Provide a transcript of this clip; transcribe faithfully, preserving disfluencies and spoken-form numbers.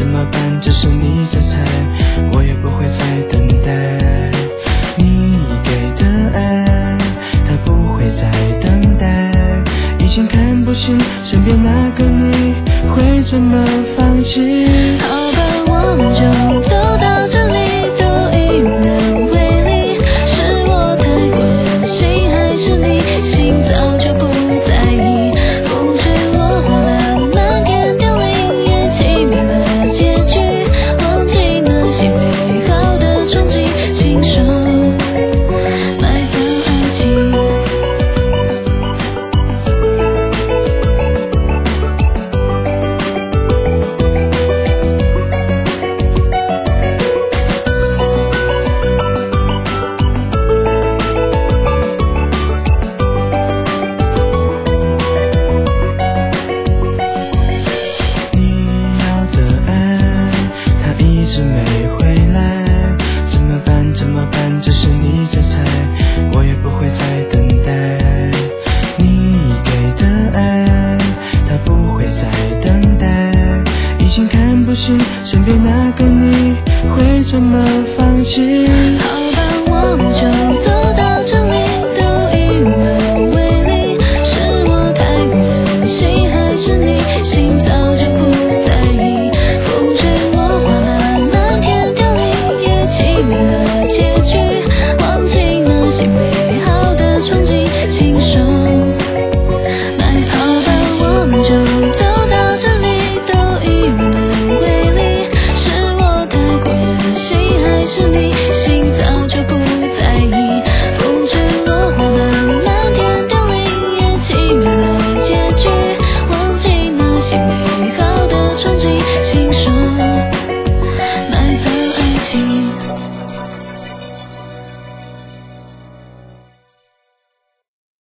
怎么办？只是你在猜，我也不会再等待。你给的爱，它不会再等待。已经看不清身边那个你会怎么放弃。 好吧，我们就走到这里，都已无能为力。是我太过任性，还是你心早就不在意？风吹落花慢慢变凋零，也凄迷了结局，忘记那些美好的憧憬，亲手埋葬爱情。 一直没回来，怎么办？怎么办？只是你在猜，我也不会再等待。你给的爱，它不会再等待。已经看不清身边那个你会怎么放弃。 好吧，我们就走到这里。